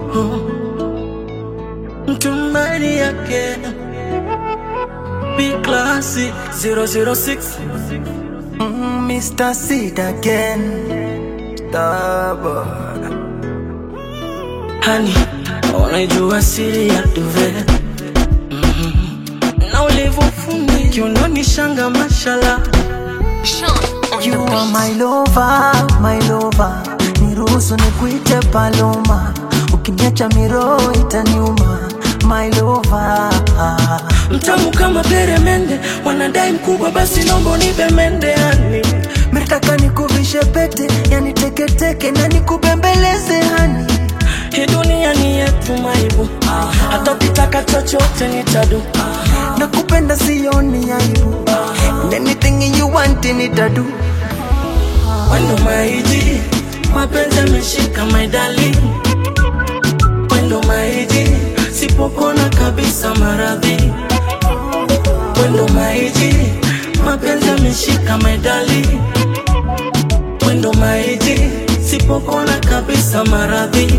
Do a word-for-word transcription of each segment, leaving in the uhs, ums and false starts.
Mtumaini yake Big Classy zero zero six mm, Mister Seed again. Stubborn. Honey, unajua siri ya duve mm-hmm. Na ulivofundi kiunoni shanga mashala. You are my lover, my lover. Niruhusu nikuite Paloma. Ukiniacha miro itaniuma. My lover. Mtamu kama peremende, wanadai mkubwa basi nombo nipe mende hani. Miritaka nikuvishe pete, yani teke teke na nikubembeleze hani. Hii dunia ni yetu maibu, hata ukitaka chochote nitadu. Nakupenda sioni aibu, and anything you want nitadu. Wendo maiji, mapenzi yameshika my darling. Wendo maiji, sipopona kabisa maradhi. Wendo maiji, mapenzi yameshika my darling. Wendo maiji, sipopona kabisa maradhi.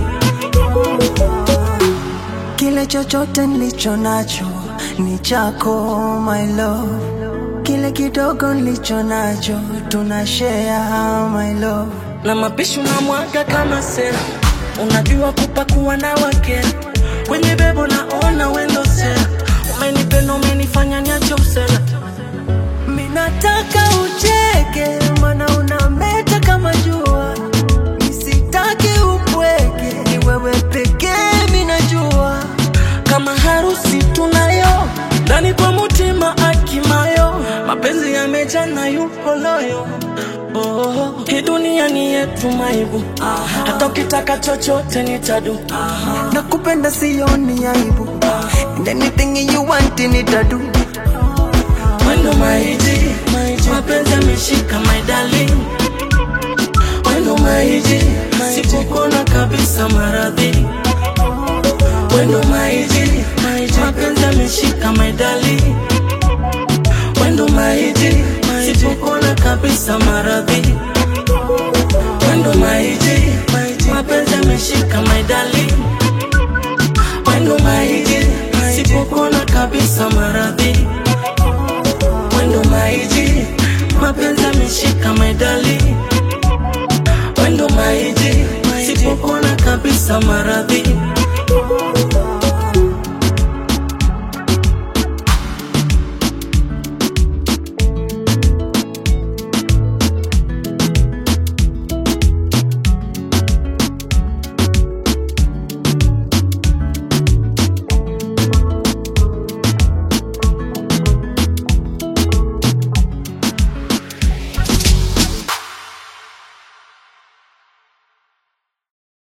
Kile chochote nilicho nacho ni chako my love. Kile kidogo nilicho nacho tunashare my love. Na mapishu na mwaga kama sera, unajua kupakuwa na wake. Kwenye bebo naona wendo sera, umenipenda umenifanya niache usela. Minataka ucheke, mana unameta kama jua. Nisitaki upweke, ni wewe pekee minajua. Kama harusi tunayo, ndani kwa mutima akimayo. Mapenzi yamejana yupo loyo. Oh, hii dunia ni yetu maibu, hata ukitaka chochote nitadu. Nakupenda sioni aibu, and anything you want nitadu. Wendo maiji, mapenzi yameshika my darling. Wendo maiji, sipopona kabisa maradhi. Wendo maiji, mapenzi yameshika my darling. Wendo maiji, sipopona kabisa maradhi. Wendo maiji, mapenzi yameshika my darling. Wendo maiji, sipopona kabisa maradhi. Wendo maiji, mapenzi yameshika my darling. Wendo maiji, sipopona kabisa maradhi.